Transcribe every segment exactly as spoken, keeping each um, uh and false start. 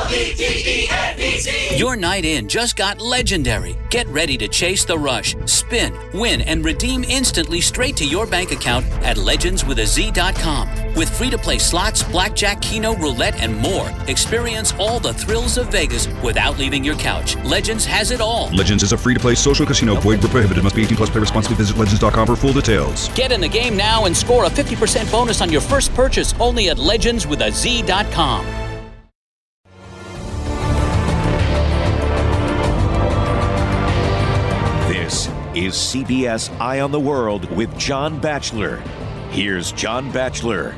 L E G E N D Z. Your night in just got legendary. Get ready to chase the rush, spin, win, and redeem instantly straight to your bank account at legends with a z dot com. With free-to-play slots, blackjack, keno, roulette, and more, experience all the thrills of Vegas without leaving your couch. Legends has it all. Legends is a free-to-play social casino. Void where prohibited. Must be eighteen plus. Play responsibly. Visit legends dot com for full details. Get in the game now and score a fifty percent bonus on your first purchase only at legends with a z dot com. This is C B S Eye on the World with John Batchelor. Here's John Batchelor.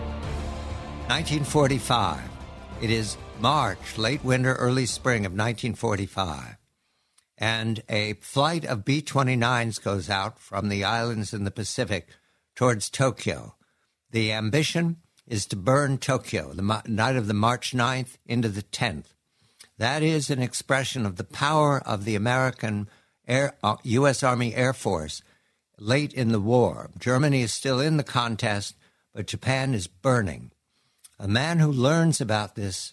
nineteen forty-five. It is March, late winter, early spring of nineteen forty-five. And a flight of B twenty-nines goes out from the islands in the Pacific towards Tokyo. The ambition is to burn Tokyo the mo- night of the March ninth into the tenth. That is an expression of the power of the American Air, uh, U S Army Air Force late in the war. Germany is still in the contest, but Japan is burning. A man who learns about this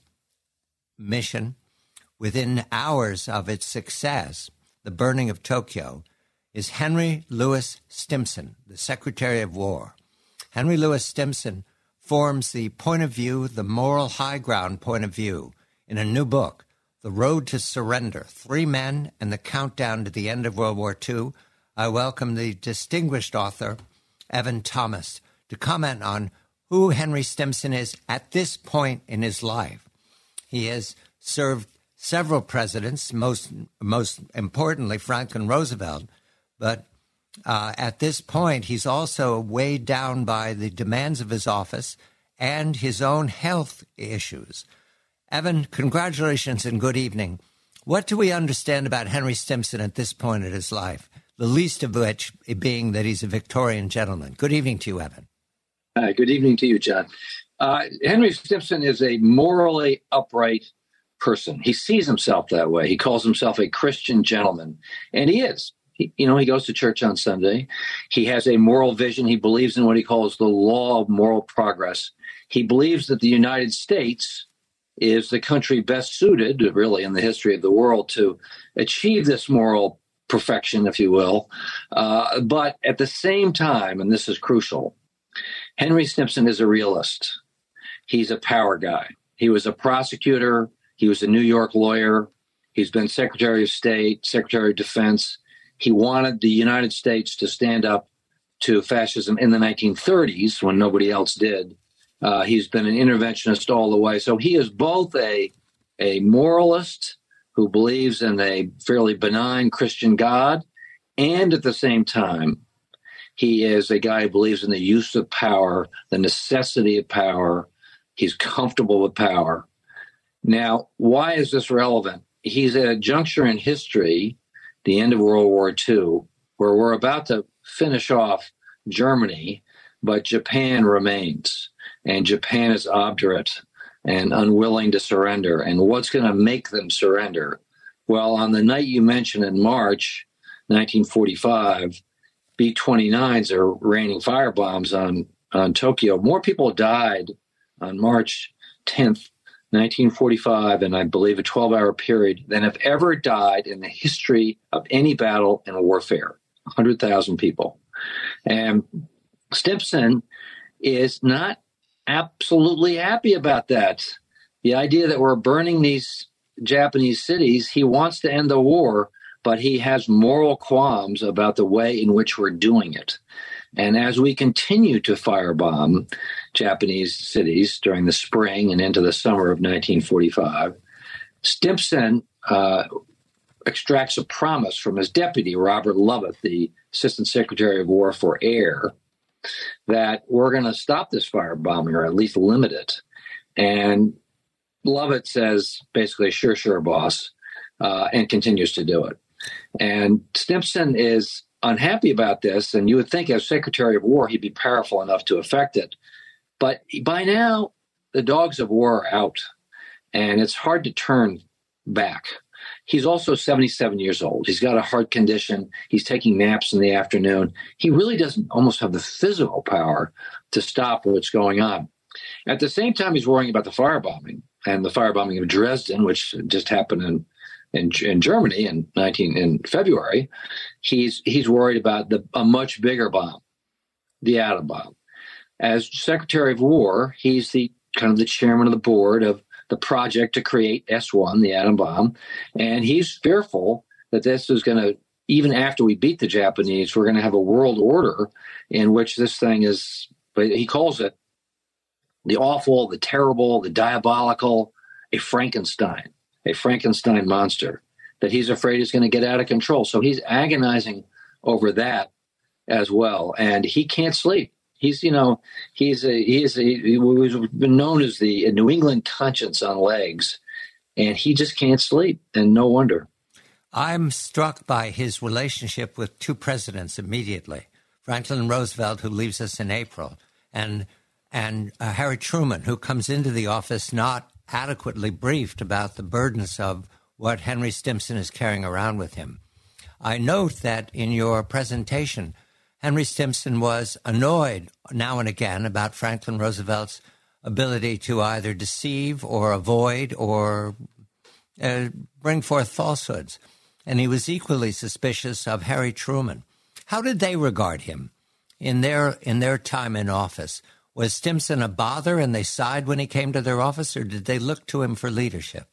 mission within hours of its success, the burning of Tokyo, is Henry Louis Stimson, the Secretary of War. Henry Louis Stimson forms the point of view, the moral high ground point of view, in a new book, The Road to Surrender, Three Men and the Countdown to the End of World War Two. I welcome the distinguished author, Evan Thomas, to comment on who Henry Stimson is at this point in his life. He has served several presidents, most most importantly Franklin Roosevelt, but uh, at this point he's also weighed down by the demands of his office and his own health issues. Evan, congratulations and good evening. What do we understand about Henry Stimson at this point in his life, the least of which being that he's a Victorian gentleman? Good evening to you, Evan. Uh, good evening to you, John. Uh, Henry Stimson is a morally upright person. He sees himself that way. He calls himself a Christian gentleman, and he is. He, you know, he goes to church on Sunday. He has a moral vision. He believes in what he calls the law of moral progress. He believes that the United States is the country best suited, really, in the history of the world to achieve this moral perfection, if you will. Uh, but at the same time, and this is crucial, Henry Stimson is a realist. He's a power guy. He was a prosecutor. He was a New York lawyer. He's been Secretary of State, Secretary of Defense. He wanted the United States to stand up to fascism in the nineteen thirties when nobody else did. Uh, he's been an interventionist all the way. So he is both a, a moralist who believes in a fairly benign Christian God, and at the same time, he is a guy who believes in the use of power, the necessity of power. He's comfortable with power. Now, why is this relevant? He's at a juncture in history, the end of World War Two, where we're about to finish off Germany, but Japan remains. And Japan is obdurate and unwilling to surrender. And what's going to make them surrender? Well, on the night you mentioned in March nineteen forty-five, B twenty-nines are raining firebombs on, on Tokyo. More people died on March tenth, nineteen forty-five, and I believe a twelve-hour period, than have ever died in the history of any battle and warfare. one hundred thousand people. And Stimson is not absolutely happy about that. The idea that we're burning these Japanese cities, he wants to end the war, but he has moral qualms about the way in which we're doing it. And as we continue to firebomb Japanese cities during the spring and into the summer of nineteen forty-five, Stimson uh, extracts a promise from his deputy, Robert Lovett, the Assistant Secretary of War for Air, that we're going to stop this firebombing or at least limit it. And Lovett says basically, sure, sure, boss, uh, and continues to do it. And Stimson is unhappy about this, and you would think as Secretary of War, he'd be powerful enough to affect it. But by now, the dogs of war are out, and it's hard to turn back. He's also seventy-seven years old. He's got a heart condition. He's taking naps in the afternoon. He really doesn't almost have the physical power to stop what's going on. At the same time, he's worrying about the firebombing. and the firebombing of Dresden, which just happened in in, in Germany in nineteen in February, he's he's worried about the a much bigger bomb, the atom bomb. As Secretary of War, he's the kind of the chairman of the board of the project to create S one, the atom bomb, and he's fearful that this is going to, even after we beat the Japanese, we're going to have a world order in which this thing is, but he calls it the awful, the terrible, the diabolical, a Frankenstein, a Frankenstein monster that he's afraid is going to get out of control. So he's agonizing over that as well, and he can't sleep. He's, you know, he's a, he's a, he's been known as the New England conscience on legs, and he just can't sleep, and no wonder. I'm struck by his relationship with two presidents immediately, Franklin Roosevelt, who leaves us in April, and and uh, Harry Truman, who comes into the office not adequately briefed about the burdens of what Henry Stimson is carrying around with him. I note that in your presentation, Henry Stimson was annoyed now and again about Franklin Roosevelt's ability to either deceive or avoid or uh, bring forth falsehoods. And he was equally suspicious of Harry Truman. How did they regard him in their in their time in office? Was Stimson a bother and they sighed when he came to their office, or did they look to him for leadership?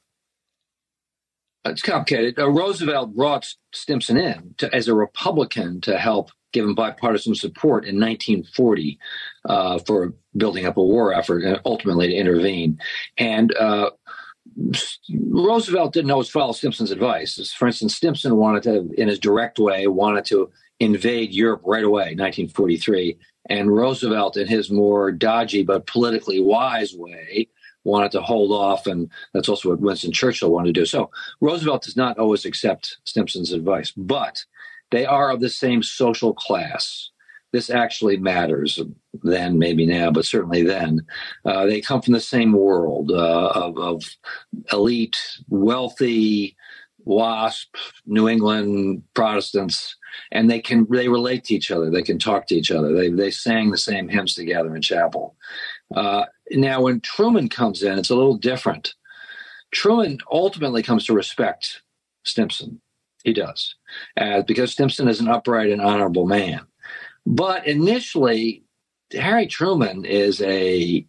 It's complicated. Uh, Roosevelt brought Stimson in to, as a Republican to help give him bipartisan support in nineteen forty uh, for building up a war effort and ultimately to intervene. And uh, Roosevelt didn't always follow Stimson's advice. For instance, Stimson wanted to, in his direct way, wanted to invade Europe right away, nineteen forty-three. And Roosevelt, in his more dodgy but politically wise way, wanted to hold off, and that's also what Winston Churchill wanted to do. So Roosevelt does not always accept Stimson's advice, but they are of the same social class. This actually matters then, maybe now, but certainly then. Uh, they come from the same world uh, of, of elite, wealthy, WASP, New England Protestants, and they can they relate to each other. They can talk to each other. They they sang the same hymns together in chapel. Uh, now, when Truman comes in, it's a little different. Truman ultimately comes to respect Stimson. He does, uh, because Stimson is an upright and honorable man. But initially, Harry Truman is a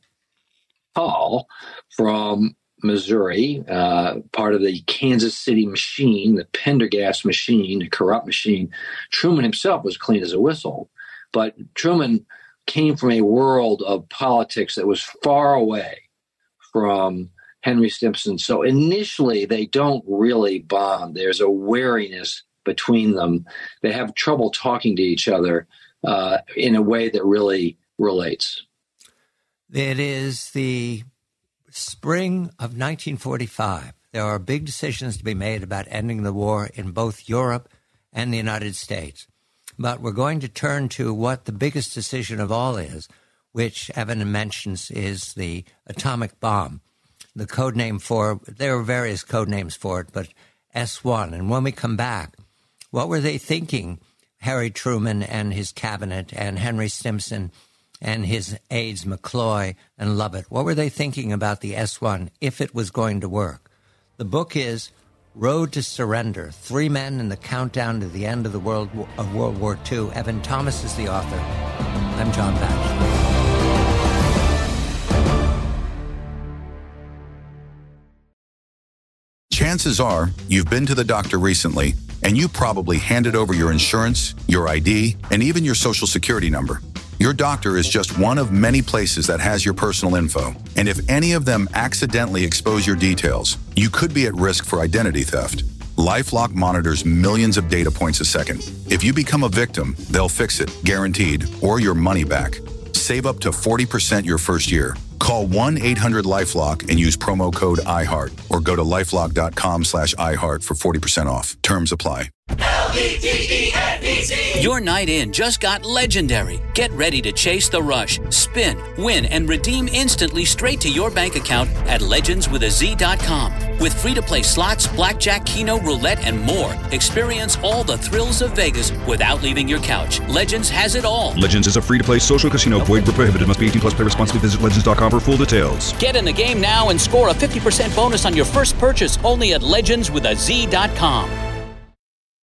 Paul from Missouri, uh, part of the Kansas City machine, the Pendergast machine, the corrupt machine. Truman himself was clean as a whistle, but Truman came from a world of politics that was far away from Henry Stimson. So initially, they don't really bond. There's a wariness between them. They have trouble talking to each other uh, in a way that really relates. It is the spring of nineteen forty-five. There are big decisions to be made about ending the war in both Europe and the United States. But we're going to turn to what the biggest decision of all is, which Evan mentions is the atomic bomb. The code name for, there are various code names for it, but S one. And when we come back, what were they thinking, Harry Truman and his cabinet and Henry Stimson and his aides McCloy and Lovett? What were they thinking about the S one if it was going to work? The book is Road to Surrender, Three Men in the Countdown to the End of the World of World War Two. Evan Thomas is the author. I'm John Batchelor. Chances are you've been to the doctor recently, and you probably handed over your insurance, your I D, and even your social security number. Your doctor is just one of many places that has your personal info, and if any of them accidentally expose your details, you could be at risk for identity theft. LifeLock monitors millions of data points a second. If you become a victim, they'll fix it, guaranteed, or your money back. Save up to forty percent your first year. Call one eight hundred LifeLock and use promo code iHeart, or go to lifelock.com slash iHeart for forty percent off. Terms apply. L E G E N E Z. Your night in just got legendary. Get ready to chase the rush, spin, win, and redeem instantly straight to your bank account at legends with a Z dot com. With free-to-play slots, blackjack, keno, roulette, and more, experience all the thrills of Vegas without leaving your couch. Legends has it all. Legends is a free-to-play social casino. Void where prohibited. Must be eighteen plus. Play responsibly. Visit legends dot com for full details. Get in the game now and score a fifty percent bonus on your first purchase only at legends with a z dot com.